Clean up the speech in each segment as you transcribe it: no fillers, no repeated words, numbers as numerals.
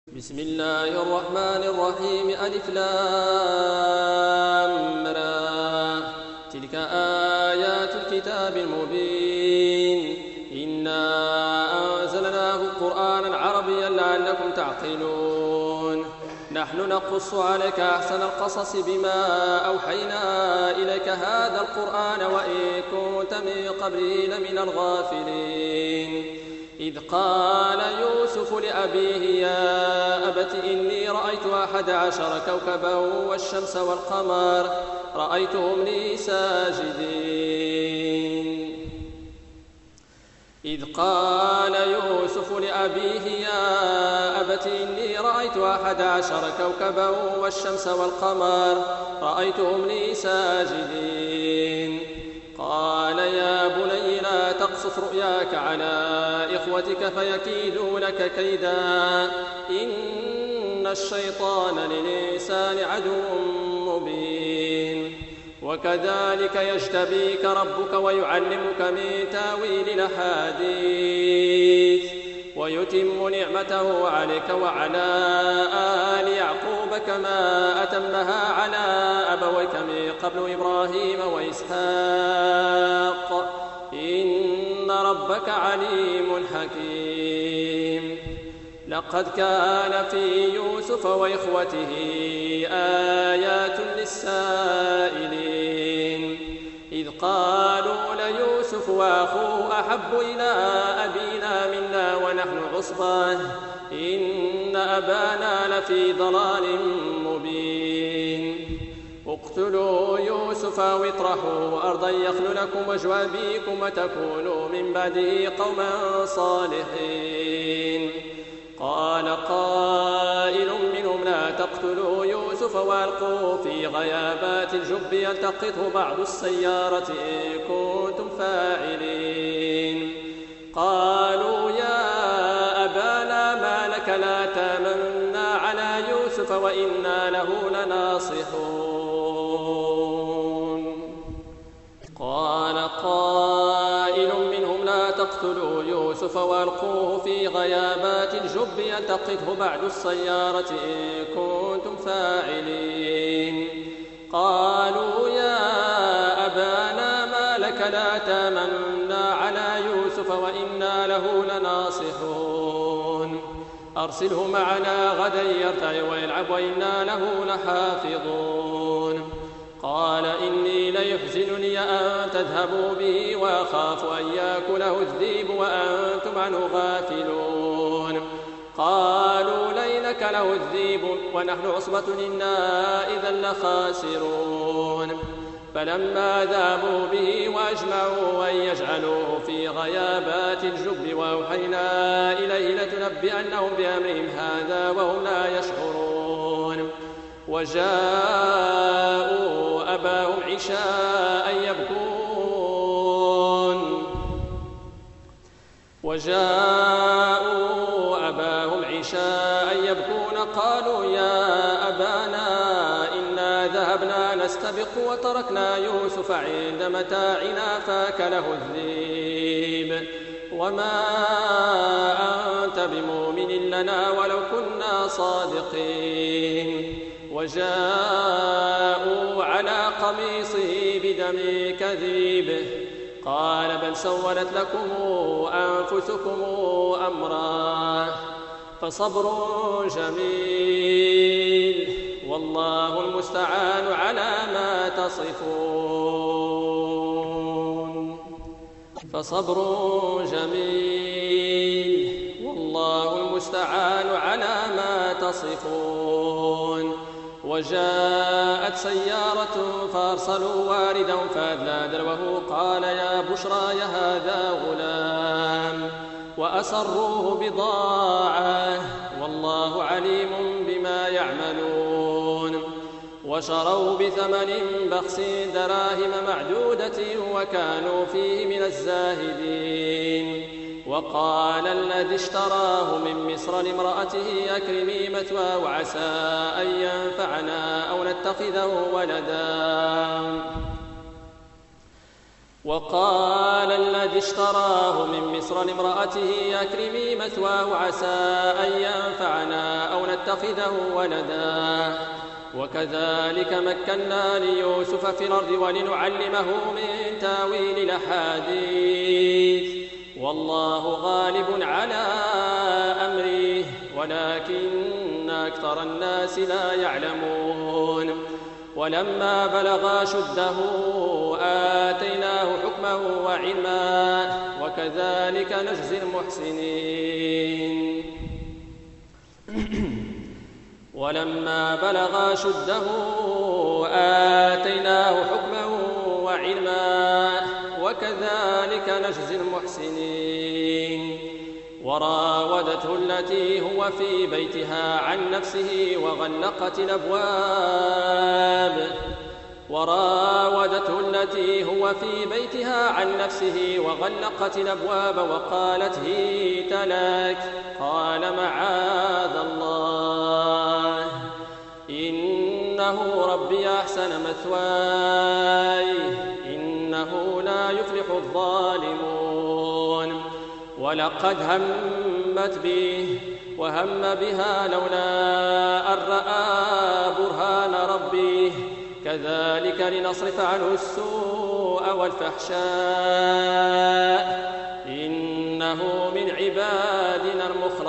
بسم الله الرحمن الرحيم. ألف لام را. تلك آيات الكتاب المبين. إنا أنزلناه قرآنا عربيا لعلكم تعقلون. نحن نقص عليك أحسن القصص بما أوحينا إليك هذا القرآن وإن كنت من قبله لمن الغافلين. إذ قال يوسف لأبيه يا أبت إني رأيت 11 كوكبا والشمس والقمر رأيتهم لي ساجدين. إذ قال يوسف لأبيه يا أبت إني رأيت 11 كوكبا والشمس والقمر رأيتهم لي ساجدين. قال يا بني لا تقصص رؤياك على إخوتك فيكيدوا لك كيدا إن الشيطان للإنسان عدو مبين. وكذلك يجتبيك ربك ويعلمك من تاويل الأحاديث ويتم نعمته عليك وعلى آل يعقوب كما أتمها على أبويك من قبل إبراهيم وإسحاق إن ربك عليم حكيم. لقد كان في يوسف وإخوته آيات للسائلين إذ قالوا ليوسف وأخوه أحب إلى أبينا منا ونحن عصبة إن أبانا لفي ضلال مبين. اقتلوا يوسف أو اطرحوه أرضا يخل لكم وجه أبيكم وتكونوا من بعده قوما صالحين. قال قائل منهم لا تقتلوا يوسف وألقوه في غيابات الجب يلتقطه بعض السيارة إن كنتم فاعلين. قالوا يا أبانا ما لك لا تامنا على يوسف وإنا له لناصحون. قال قائل منهم لا تقتلوا يوسف وألقوه في غيابات الجب يلتقطه بعد السيارة إن كنتم فاعلين. قالوا يا أبانا ما لك لا تامنا على يوسف وإنا له لناصحون. أرسله معنا غدا يرتع ويلعب وإنا له لحافظون. قال إني ليحزنني أن تذهبوا به وأخاف أن يأكله الذئب وأنتم عنه غافلون. قالوا ليلك له الذئب ونحن عصبة إنا إذا لخاسرون. فلما ذهبوا به وأجمعوا أن يجعلوه في غيابات الجب وأوحينا إليه لتنبئنهم بأمرهم هذا وهم لا يشعرون. وجاءوا أباهم عشاء يبكون قالوا يا أبانا إنا ذهبنا نستبق وتركنا يوسف عند متاعنا فأكله الذئب وما أنت بمؤمن لنا ولو كنا صادقين. وجاءوا على قميصه بدم كذب قال بل سولت لكم أنفسكم أمرا فصبر جميل والله المستعان على ما تصفون. فصبر جميل والله المستعان على ما تصفون. وجاءت سيارة فأرسلوا واردهم فأدلى دلوه قال يا بشرى هذا غلام وأسروه بضاعة والله عليم بما يعملون. وشروا بثمن بخس دراهم معدودة وكانوا فيه من الزاهدين. وقال الذي اشتراه من مصر لامرأته أكرمي مثواه وعسى أن ينفعنا أو نتخذه ولدا وقال الذي اشتراه من مصر لامرأته أكرمي مثواه عسى أن ينفعنا أو نتخذه ولدا وكذلك مكنا ليوسف في الأرض ولنعلمه من تاويل الأحاديث والله غالب على أمره ولكن أكثر الناس لا يعلمون. ولما بلغ أشده آتيناه حكما وعلما وكذلك نجزي المحسنين. ولما بلغ أشده آتيناه حكما وعلما وكذلك نجزي المحسنين. وراودته التي هو في بيتها عن نفسه وغلقت الأبواب وقالت هيت لك قال معاذ الله إنه ربي أحسن مثواي إنه لا يفلح الظالمون. ولقد همت به وهم بها لولا أن رأى برهان ربه كذلك لنصرف عنه السوء والفحشاء إنه من عبادنا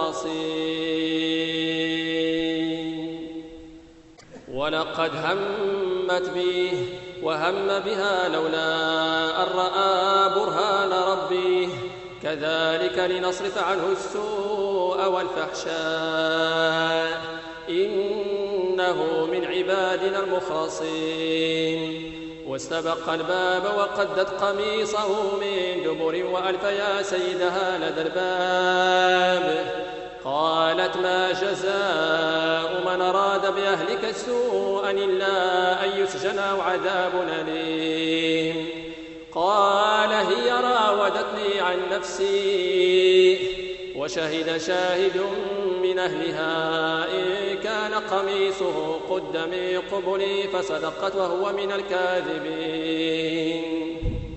المخلصين. ولقد همت به وهم بها لولا أن رأى برهان ربه كذلك لنصرف عنه السوء والفحشاء إنه من عبادنا المخلصين. واستبق الباب وقدت قميصه من دبر وألف يا سيدها لدى الباب قالت ما جزاء من أراد بأهلك سوءا إلا أن يسجن أو عذاب أليم. قال هي راودتني عن نفسي وشهد شاهد من أهلها إن كان قميصه قد من قبل فصدقت وهو من الكاذبين.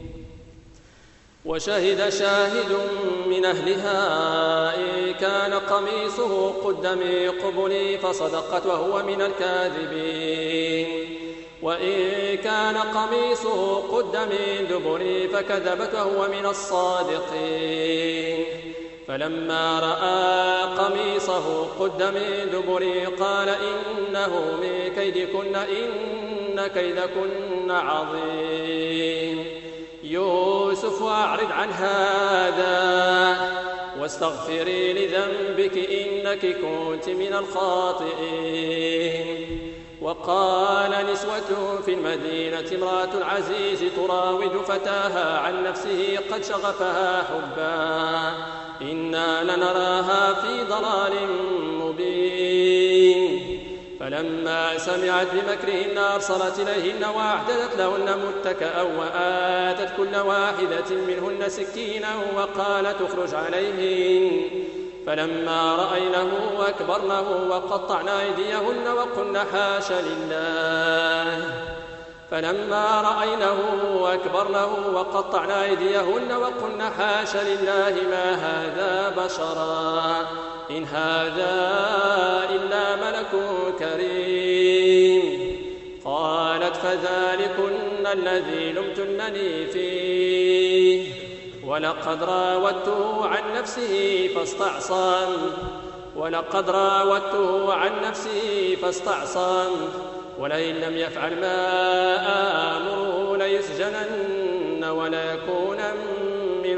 وشهد شاهد من أهلها إن كان قميصه قد من قبل فصدقت وهو من الكاذبين. وإن كان قميصه قد من دبر فكذبت وهو من الصادقين. فلما رأى قميصه قد من دبر قال إنه من كيدكن إن كيدكن عظيم. يوسف أعرض عن هذا واستغفري لذنبك إنك كنت من الخاطئين. وقال نسوة في المدينة امرأة العزيز تراود فتاها عن نفسه قد شغفها حبا إنا لنراها في ضلال مبين. فلما سمعت بمكرهن أرسلت إليهن وأعتدت لهن متكأ وآتت كل واحدة منهن سكينا وقالت اخرج عليهن. فلما رأينه أكبرنه وقطعن أيديهن وقلن حاش لله حاش لله ما هذا بشرا إن هذا إلا ملك كريم. قالت فذلكن الذي لمتنني فيه ولقد راودته عن نفسه فاستعصم ولئن لم يفعل ما آمره ليسجنن وليكونا من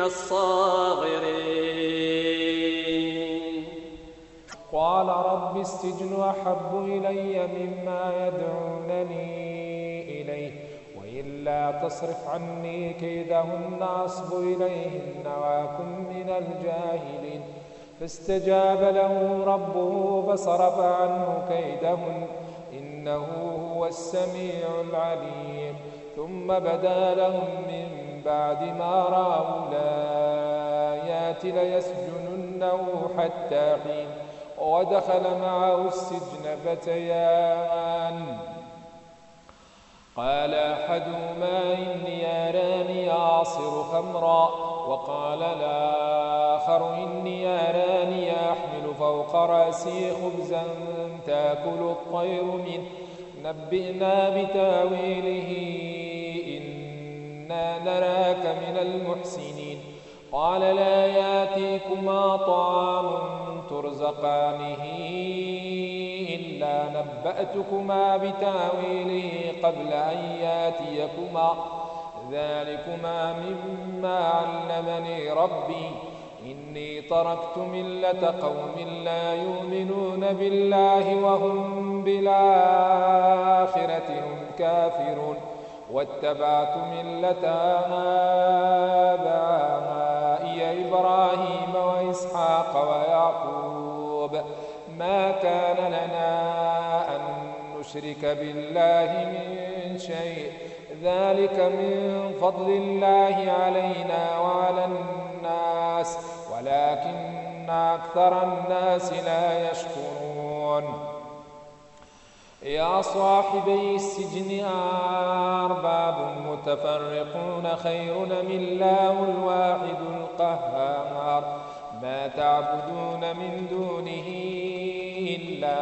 الصاغرين. قال رب السجن أحب إلي مما يدعونني إليه وإلا تصرف عني كيدهن أصب إليهن وأكن من الجاهلين. فاستجاب له ربه فصرف عنه كيدهن إنه هو السميع العليم. ثم بدا لهم من بعد ما رأوا الآيات ليسجننه حتى حين. ودخل معه السجن فتيان قال أحدهما إني أراني أعصر خمرا وقال الآخر إني أراني أحمل فوق رأسي خبزا تأكل الطير منه نبئنا بتاويله إنا نراك من المحسنين قال لا يأتيكما طعام ترزقانه إلا نبأتكما بتاويله قبل أن يأتيكما ذلكما مما علمني ربي إني تركت ملة قوم لا يؤمنون بالله وهم بالآخرة هم كافرون واتبعت ملة آبائي إبراهيم وإسحاق ويعقوب ما كان لنا أن نشرك بالله من شيء ذلك من فضل الله علينا وعلى الناس ولكن أكثر الناس لا يشكرون يا صاحبي السجن أرباب متفرقون خير أم الله الواحد القهار ما تعبدون من دونه إلا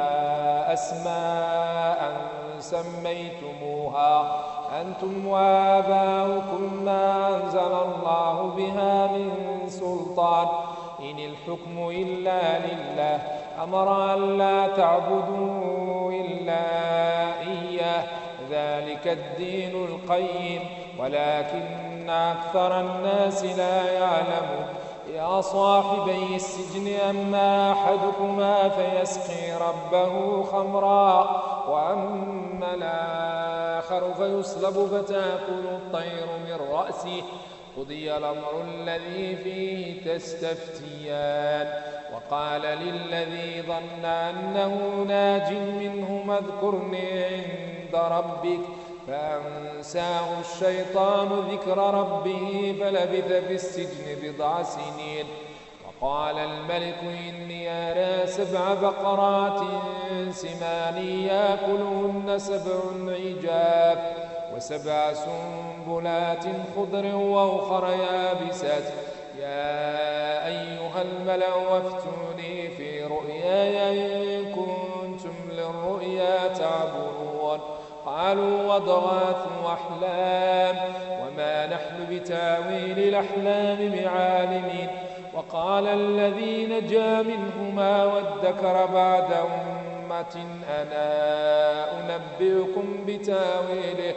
أسماء سميتموها أنتم وآباؤكم ما أنزل الله بها من سلطان إن الحكم إلا لله أمر أن لا تعبدوا إلا إياه ذلك الدين القيم ولكن أكثر الناس لا يعلمون يا صاحبي السجن أما أحدكما فيسقي ربه خمرا وأما الآخر فيصلب فتأكل الطير من رأسه قضي الأمر الذي فيه تستفتيان وقال للذي ظن أنه ناج منهما اذكرني عند ربك فأنساه الشيطان ذكر ربه فلبث في السجن بضع سنين وقال الملك إني أرى 7 بقرات سمان يأكلهن 7 عجاف و7 سنبلات خضر وأخر يابسات يا أيها الملأ وافتوني في رؤياي إن كنتم للرؤيا تعبرون قالوا وضغاث أحلام وما نحن بتاويل الأحلام بعالمين وقال الذي نجا منهما وادكر بعد أمة أنا أنبئكم بتاويله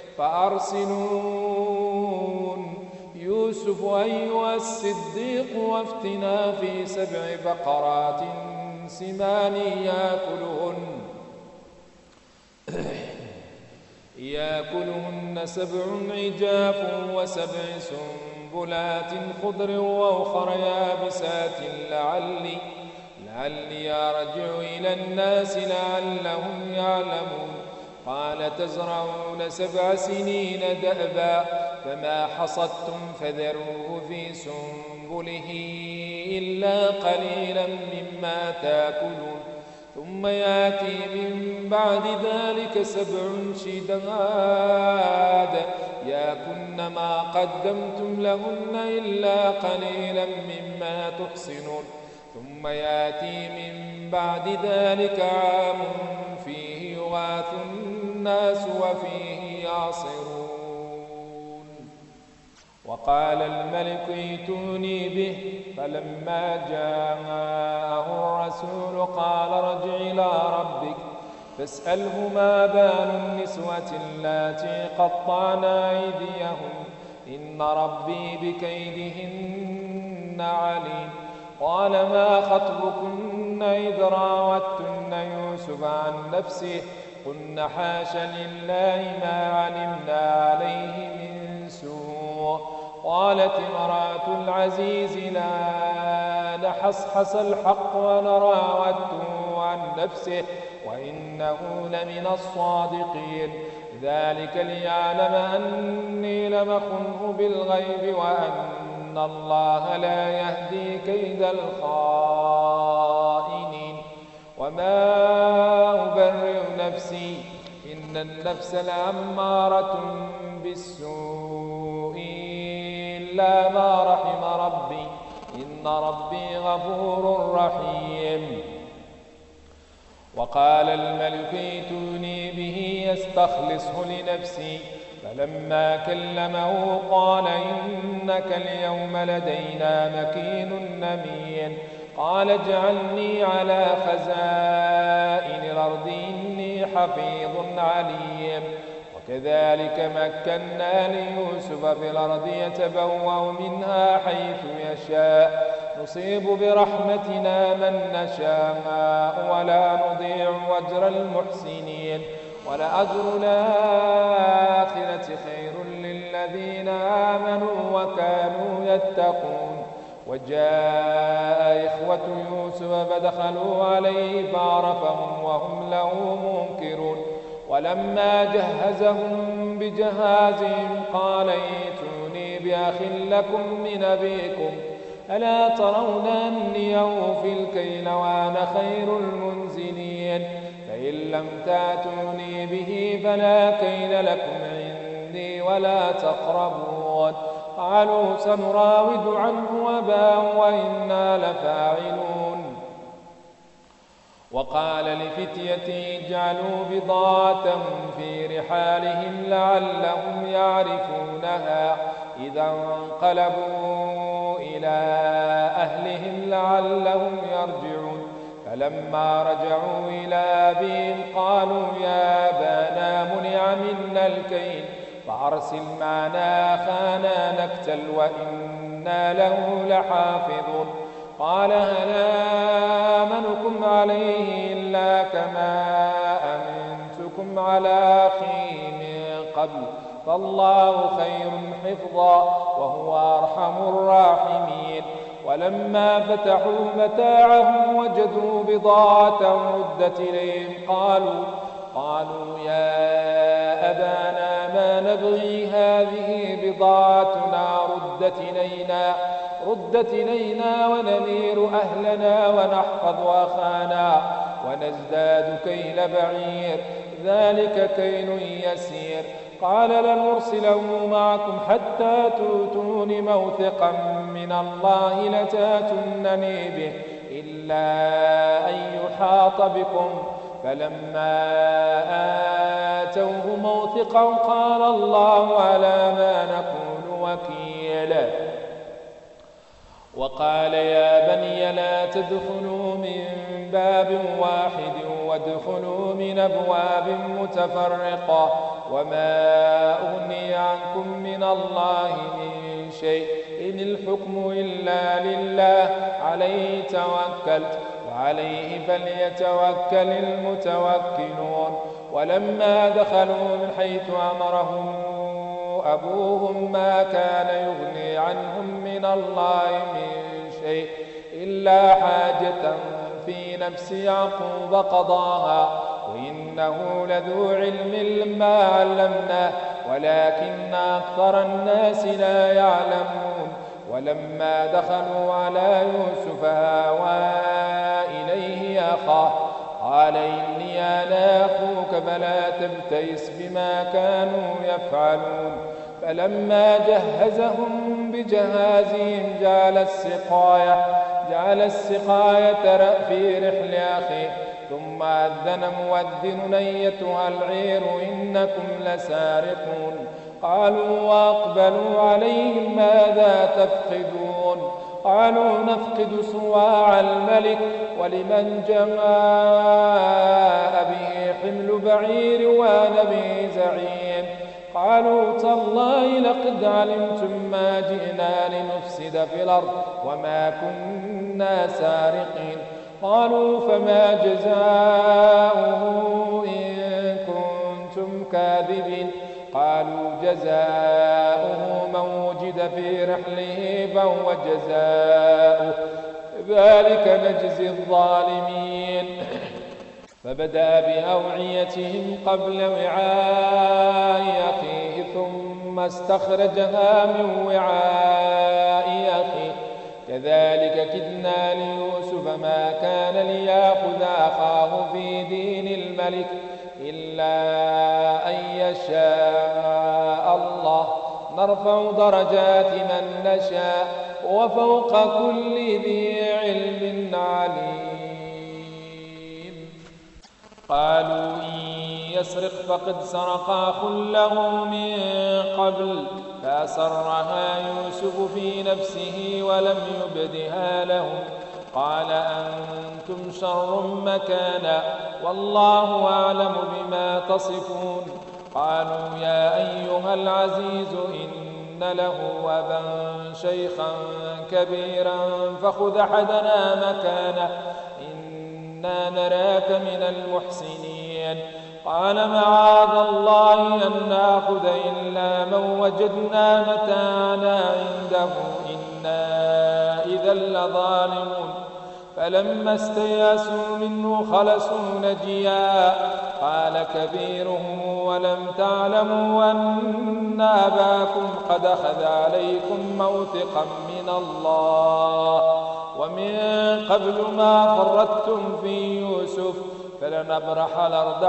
فأرسلون يوسف أيها الصديق وافتنا في 7 بقرات سمان يأكلهن 7 عجاف و7 سنبلات خضر وأخر يابسات لعلي أرجع إلى الناس لعلهم يعلمون قال تزرعون 7 سنين دأبا فما حصدتم فذروه في سنبله إلا قليلا مما تأكلون ثم يأتي من بعد ذلك 7 شداد يأكلن ما قدمتم لهن إلا قليلا مما تحصنون ثم يأتي من بعد ذلك عام فيه يغاث الناس وفيه يعصرون وقال الملك ائتوني به فلما جاءه الرسول قال ارجع إلى ربك فاسأله ما بال النسوة اللاتي قطعن أيديهن إن ربي بكيدهن عليم قال ما خطبكن إذ راوتن يوسف عن نفسه قلن حاش لله ما علمنا عليه من سوء قالت امرأة العزيز لا نحصحص الحق ونراودته عن نفسه وإنه لمن الصادقين ذلك ليعلم أني لم أخنه بالغيب وأن الله لا يهدي كيد الخائنين وما أبرئ نفسي إن النفس لأمارة بالسوء إلا ما رحم ربي إن ربي غفور رحيم. وقال الملك ائتوني به يستخلصه لنفسي فلما كلمه قال إنك اليوم لدينا مكين أمين. قال اجعلني على خزائن الأرض إني حفيظ عليم. وكذلك مكنا ليوسف في الأرض يتبوأ منها حيث يشاء نصيب برحمتنا من نشاء ولا نضيع أجر المحسنين ولأجر الآخرة خير للذين آمنوا وكانوا يتقون. وجاء إخوة يوسف فدخلوا عليه فعرفهم وهم له منكرون. ولما جهزهم بجهازهم قال ائتوني بأخ لكم من أبيكم ألا ترون أني أوفي الكيل وأنا خير المنزلين فإن لم تأتوني به فلا كيل لكم عندي ولا تقربون. قالوا سنراود عنه أباه وإنا لفاعلون. وقال لفتيته اجعلوا بضاعتهم في رحالهم لعلهم يعرفونها إذا انقلبوا إلى أهلهم لعلهم يرجعون. فلما رجعوا إلى أبيهم قالوا يا أبانا منع منا الكيل فأرسل معنا أخانا نكتل وإنا له لحافظون. قال هل آمنكم عليه إلا كما أمنتكم على أخي من قبل فالله خير حفظا وهو أرحم الراحمين. ولما فتحوا متاعهم وجدوا بضاعتهم ردت إليهم قالوا يا أبانا ما نبغي هذه بضاعتنا ردت إلينا ونمير أهلنا ونحفظ أخانا ونزداد كيل بعير ذلك كيل يسير. قال لنرسله معكم حتى تؤتون موثقا من الله لتاتونني به إلا أن يحاط بكم. فلما آتوه موثقا قال الله على ما نقول وكيل. وقال يا بني لا تدخلوا من باب واحد وادخلوا من أبواب متفرقة وما أغني عنكم من الله من شيء إن الحكم إلا لله عليه توكلت وعليه فليتوكل المتوكلون. ولما دخلوا من حيث أمرهم أبوهم ما كان يغني عنهم من الله من شيء إلا حاجة في نفس يعقوب قضاها وإنه لذو علم لما علمناه ولكن أكثر الناس لا يعلمون. ولما دخلوا على يوسف آوى إليه أخاه قال إني أنا أخوك فلا تبتئس بما كانوا يفعلون. فلما جهزهم بجهازهم جعل السقاية في رحل أخيه ثم أذن مؤذن أيتها العير إنكم لسارقون. قالوا وأقبلوا عليهم ماذا تفقدون قالوا نفقد صواع الملك ولمن جاء به حمل بعير وأنا به زعيم. قالوا تالله لقد علمتم ما جئنا لنفسد في الأرض وما كنا سارقين. قالوا فما جزاؤه إن كنتم كاذبين. قالوا جزاؤه من وجد في رحله فهو جزاؤه ذلك نجزي الظالمين. فبدأ بأوعيتهم قبل وعاء أخيه ثم استخرجها من وعاء أخيه كذلك كدنا ليوسف ما كان ليأخذ أخاه في دين الملك إلا أن يشاء الله نرفع درجات من نشاء وفوق كل ذي علم عليم. قالوا إن يسرق فقد سرق أخ له من قبل فأسرها يوسف في نفسه ولم يبدها لهم قال أنتم شر مكانا والله أعلم بما تصفون. قالوا يا أيها العزيز إن له أبا شيخا كبيرا فخذ أحدنا مكانه إنا نراك من المحسنين. قال معاذ الله أن نأخذ إلا من وجدنا متاعنا عنده إنا إذا لظالمون. فلما استيأسوا منه خلصوا نجيا قال كبيرهم ولم تعلموا أن أباكم قد أخذ عليكم موثقا من الله ومن قبل ما فرطتم في يوسف فلنبرح الأرض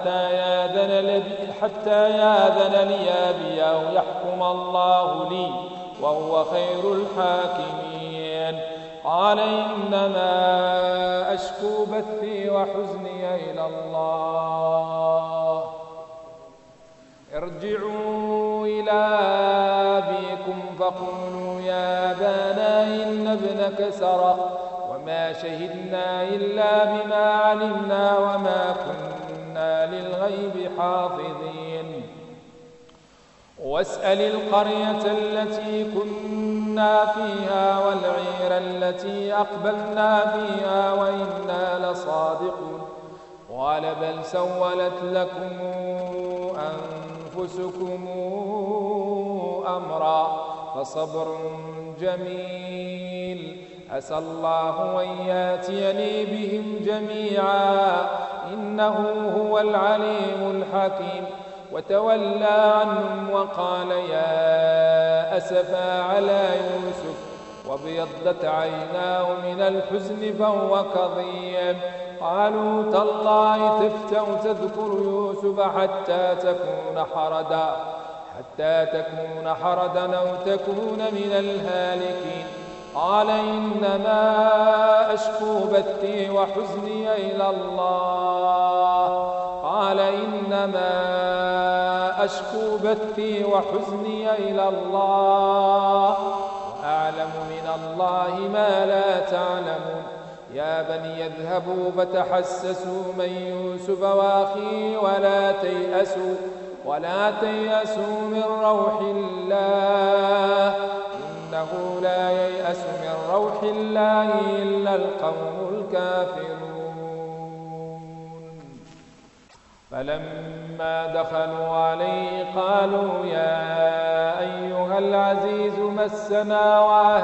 حتى يأذن لي أبي أو يحكم الله لي وهو خير الحاكمين. قال إنما أشكو بثي وحزني إلى الله ارجعوا إلى أبيكم فقولوا يا أبانا إن ابنك سرق وما شهدنا إلا بما علمنا وما كنا للغيب حافظين. واسأل القرية التي كنا فيها والعير التي أقبلنا فيها وإنا لصادقون. قال بل سولت لكم أنفسكم أمرا فصبر جميل عسى الله أن يأتيني بهم جميعا إنه هو العليم الحكيم. وتولى عنهم وقال يا أسفا على يوسف وابيضت عيناه من الحزن فهو كظيم. قالوا تالله تفتأ تذكر يوسف حتى تكون حردا أو تكون من الهالكين. قال إنما أشكو بثي وحزني إلى الله وأعلم من الله ما لا تعلمون. يا بني اذهبوا فتحسسوا من يوسف وأخيه ولا تيأسوا من روح الله إنه لا ييأس من روح الله إلا القوم الكافرون. فلما دخلوا عليه قالوا يا أيها العزيز مسنا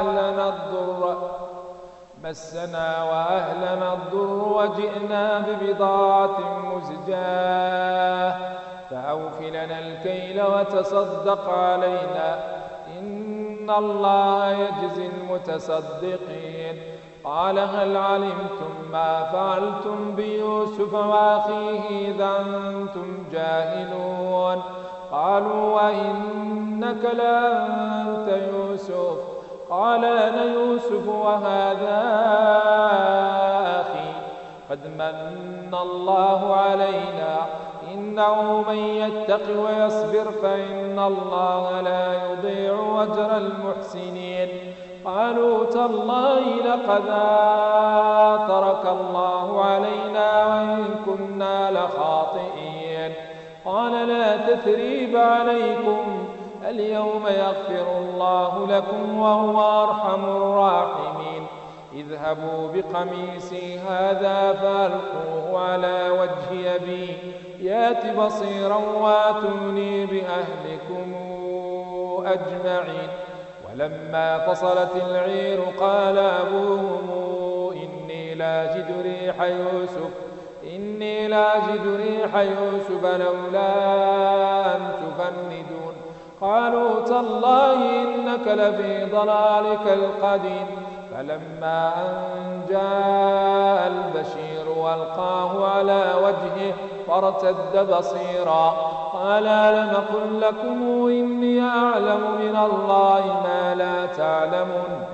وأهلنا الضر وجئنا ببضاعة مزجاة فأوف لنا الكيل وتصدق علينا إن الله يجزي المتصدقين. قال هل علمتم ما فعلتم بيوسف وأخيه إذا أنتم جاهلون. قالوا وإنك لأنت يوسف قال أنا يوسف وهذا أخي قد من الله علينا إنه من يتق ويصبر فإن الله لا يضيع أجر المحسنين. قالوا تالله لقد آثرك الله علينا وإن كنا لخاطئين. قال لا تثريب عليكم اليوم يغفر الله لكم وهو أرحم الراحمين. اذهبوا بقميصي هذا فألقوه على وجه أبي يات بصيرا واتوني بأهلكم أجمعين. ولما فصلت العير قال أبوهم إني لاجد ريح يوسف لولا أن تفندون. قالوا تالله إنك لفي ضلالك القديم. فلما أن جاء البشير وألقاه على وجهه فارتد بصيرا. قال ألم أقل لكم إني أعلم من الله ما لا تعلمون.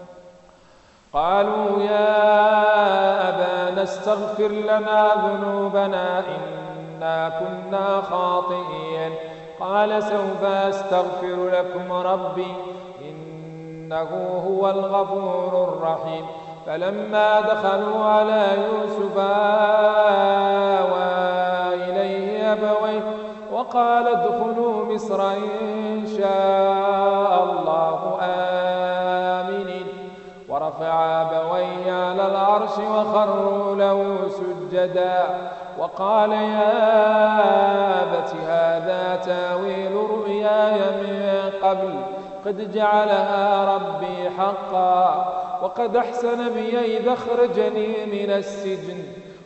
قالوا يا أبانا استغفر لنا ذنوبنا إنا كنا خاطئين. قال سوف أستغفر لكم ربي إنه هو الغفور الرحيم. فلما دخلوا على يوسف آوى إليه أبويه وقال ادخلوا مصر إن شاء الله آمنين. ورفع أبويه على العرش وخروا له سجدا وقال يا أبت هذا تاويل رؤياي من قبل قد جعلها ربي حقا وقد أحسن بي إذ أخرجني من السجن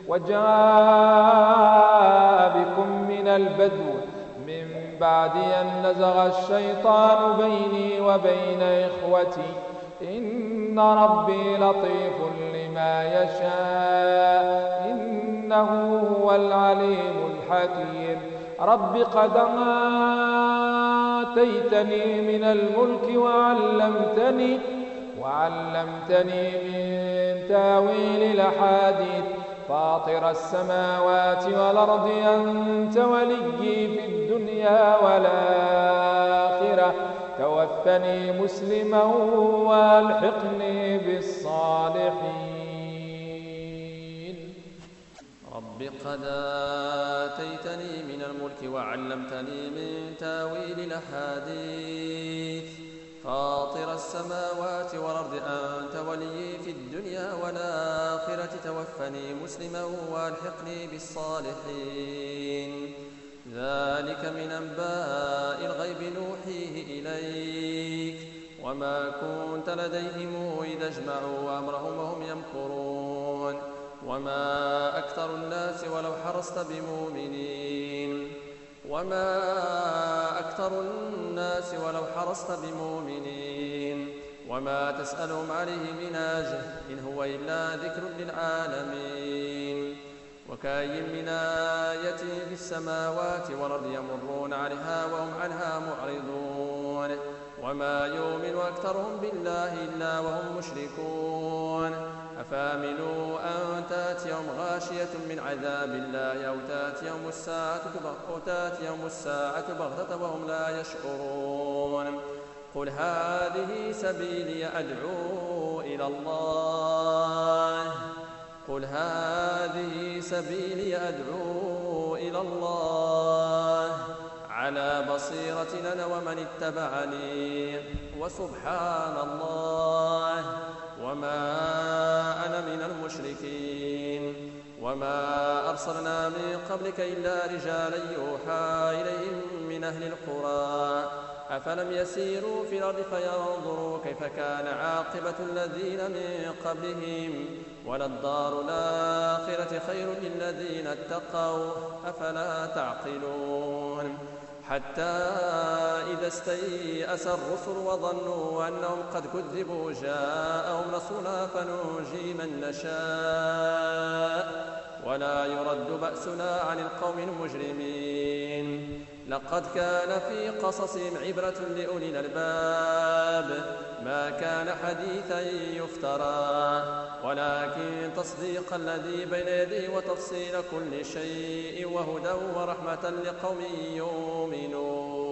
وجاء بكم من البدو من بعد أن نزغ الشيطان بيني وبين إخوتي إن ربي لطيف لما يشاء إنه هو العليم الحكيم. رب قد آتيتني من الملك وعلمتني من تاويل الأحاديث فاطر السماوات والأرض أنت وليي في الدنيا والآخرة توفني مسلما والحقني بالصالحين. رب قد آتيتني من الملك وعلمتني من تاويل الأحاديث فاطر السماوات والأرض أنت وليي في الدنيا والآخرة توفني مسلما والحقني بالصالحين. ذلك من أنباء الغيب نوحيه إليك وما كنت لديهم إذ اجمعوا أمرهم وهم يمكرون وما أكثر الناس ولو حرصت بمؤمنين وما تسألهم عليه من أجر إن هو إلا ذكر للعالمين. وكأي من آية في السماوات والأرض يمرون عليها وهم عنها معرضون وما يؤمن أكثرهم بالله إلا وهم مشركون. أفامنوا أن تأتيهم غاشية من عذاب الله أو تأتيهم الساعة بغتة وهم لا يشعرون. قل هذه سبيلي أدعو إلى الله على بصيرة أنا ومن اتبعني وسبحان الله وما أنا من المشركين. وما أرسلنا من قبلك إلا رجالا يوحى إليهم من أهل القرى أفلم يسيروا في الأرض فينظروا كيف كان عاقبة الذين من قبلهم وللدار الآخرة خير للذين اتقوا أفلا تعقلون. حتى إذا استيأس الرسل وظنوا أنهم قد كذبوا جاءهم رسولنا فننجي من نشاء ولا يرد بأسنا عن القوم المجرمين. لقد كان في قصصهم عبرة لأولي الألباب ما كان حديثا يفترى ولكن تصديق الذي بين يديه وتفصيل كل شيء وهدى ورحمة لقوم يؤمنون.